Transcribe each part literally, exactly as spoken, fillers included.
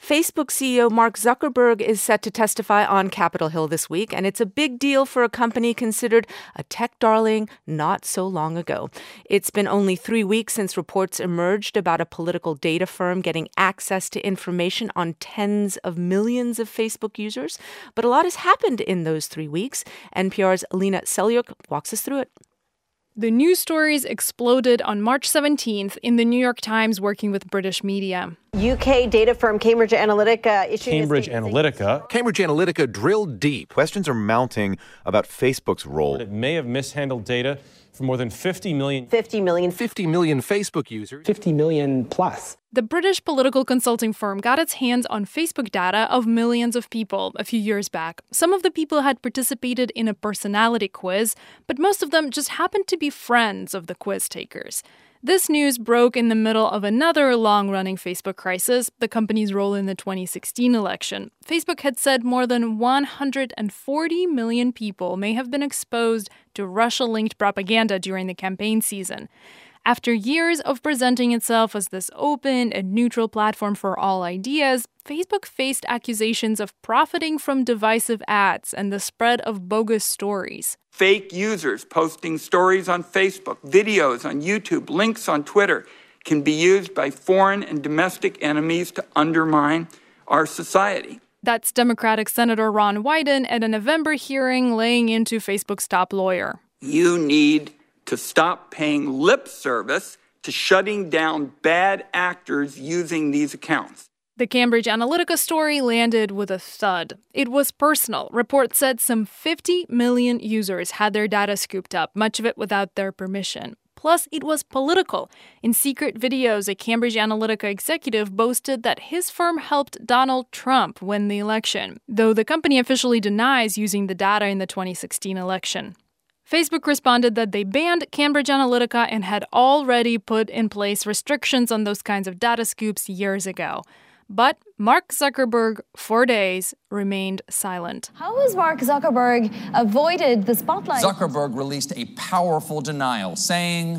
Facebook C E O Mark Zuckerberg is set to testify on Capitol Hill this week, and it's a big deal for a company considered a tech darling not so long ago. It's been only three weeks since reports emerged about a political data firm getting access to information on tens of millions of Facebook users. But a lot has happened in those three weeks. N P R's Alina Selyuk walks us through it. The news stories exploded on March seventeenth in the New York Times working with British media. U K data firm Cambridge Analytica issued Cambridge Analytica. Cambridge Analytica drilled deep. Questions are mounting about Facebook's role. It may have mishandled data for more than fifty million. fifty million. fifty million Facebook users. fifty million plus. The British political consulting firm got its hands on Facebook data of millions of people a few years back. Some of the people had participated in a personality quiz, but most of them just happened to be friends of the quiz takers. This news broke in the middle of another long-running Facebook crisis, the company's role in the twenty sixteen election. Facebook had said more than one hundred forty million people may have been exposed to Russia-linked propaganda during the campaign season. After years of presenting itself as this open and neutral platform for all ideas, Facebook faced accusations of profiting from divisive ads and the spread of bogus stories. Fake users posting stories on Facebook, videos on YouTube, links on Twitter can be used by foreign and domestic enemies to undermine our society. That's Democratic Senator Ron Wyden at a November hearing laying into Facebook's top lawyer. You need to stop paying lip service to shutting down bad actors using these accounts. The Cambridge Analytica story landed with a thud. It was personal. Reports said some fifty million users had their data scooped up, much of it without their permission. Plus, it was political. In secret videos, a Cambridge Analytica executive boasted that his firm helped Donald Trump win the election, though the company officially denies using the data in the twenty sixteen election. Facebook responded that they banned Cambridge Analytica and had already put in place restrictions on those kinds of data scoops years ago. But Mark Zuckerberg, for days, remained silent. How has Mark Zuckerberg avoided the spotlight? Zuckerberg released a powerful denial, saying...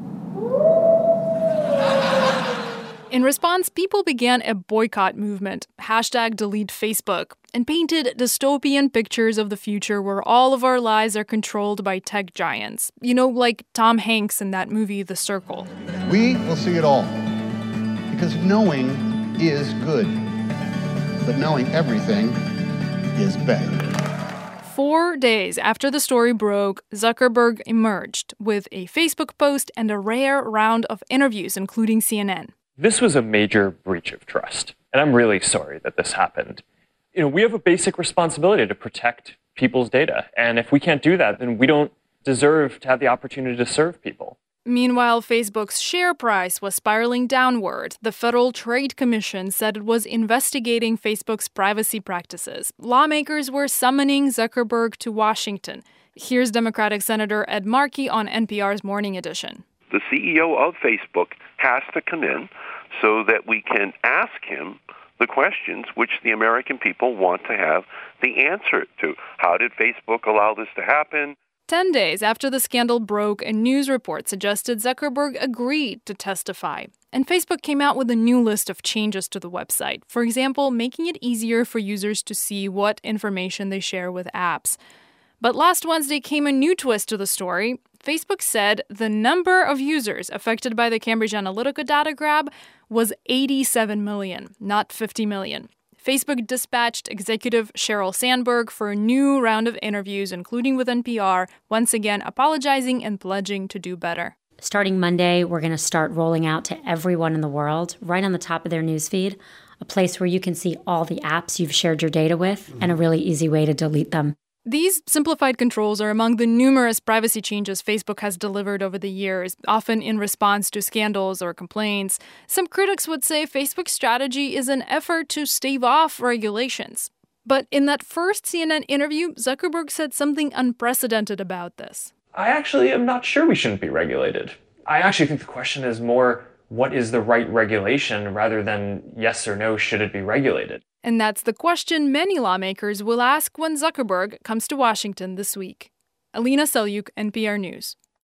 In response, people began a boycott movement, hashtag delete Facebook, and painted dystopian pictures of the future where all of our lives are controlled by tech giants. You know, like Tom Hanks in that movie, The Circle. We will see it all, because knowing is good, but knowing everything is better. Four days after the story broke, Zuckerberg emerged with a Facebook post and a rare round of interviews, including C N N. This was a major breach of trust, and I'm really sorry that this happened. You know, we have a basic responsibility to protect people's data, and if we can't do that, then we don't deserve to have the opportunity to serve people. Meanwhile, Facebook's share price was spiraling downward. The Federal Trade Commission said it was investigating Facebook's privacy practices. Lawmakers were summoning Zuckerberg to Washington. Here's Democratic Senator Ed Markey on N P R's Morning Edition. The C E O of Facebook has to come in so that we can ask him the questions which the American people want to have the answer to. How did Facebook allow this to happen? Ten days after the scandal broke, a news report suggested Zuckerberg agreed to testify. And Facebook came out with a new list of changes to the website. For example, making it easier for users to see what information they share with apps. But last Wednesday came a new twist to the story. Facebook said the number of users affected by the Cambridge Analytica data grab was eighty-seven million, not fifty million. Facebook dispatched executive Sheryl Sandberg for a new round of interviews, including with N P R, once again apologizing and pledging to do better. Starting Monday, we're going to start rolling out to everyone in the world, right on the top of their newsfeed, a place where you can see all the apps you've shared your data with and a really easy way to delete them. These simplified controls are among the numerous privacy changes Facebook has delivered over the years, often in response to scandals or complaints. Some critics would say Facebook's strategy is an effort to stave off regulations. But in that first C N N interview, Zuckerberg said something unprecedented about this. I actually am not sure we shouldn't be regulated. I actually think the question is more, what is the right regulation rather than yes or no, should it be regulated? And that's the question many lawmakers will ask when Zuckerberg comes to Washington this week. Alina Selyuk, N P R News.